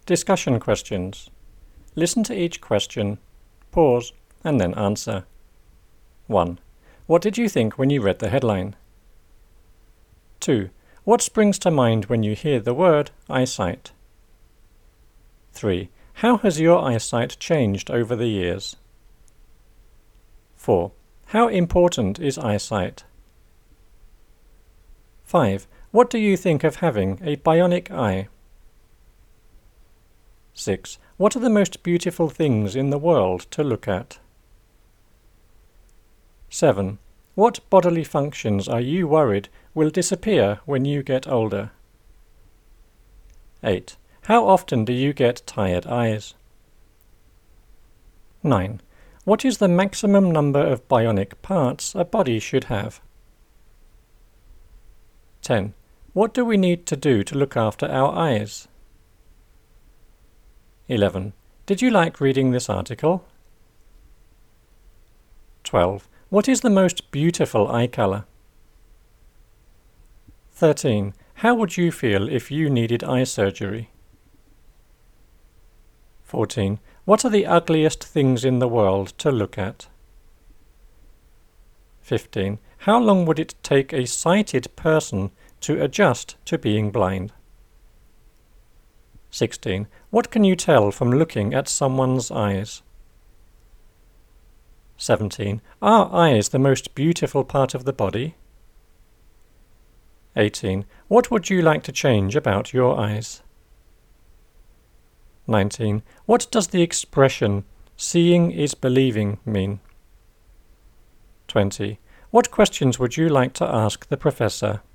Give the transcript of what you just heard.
Discussion questions. Listen to each question, pause, and then answer. 1. What did you think when you read the headline? 2. What springs to mind when you hear the word eyesight? 3. How has your eyesight changed over the years? 4. How important is eyesight? 5. What do you think of having a bionic eye? 6. What are the most beautiful things in the world to look at? 7. What bodily functions are you worried will disappear when you get older? 8. How often do you get tired eyes? 9. What is the maximum number of bionic parts a body should have? 10. What do we need to do to look after our eyes? 11. Did you like reading this article? 12. What is the most beautiful eye color? 13. How would you feel if you needed eye surgery? 14. What are the ugliest things in the world to look at? 15. How long would it take a sighted person to adjust to being blind? 16. What can you tell from looking at someone's eyes? 17. Are eyes the most beautiful part of the body? 18. What would you like to change about your eyes? 19. What does the expression "seeing is believing" mean? 20. What questions would you like to ask the professor?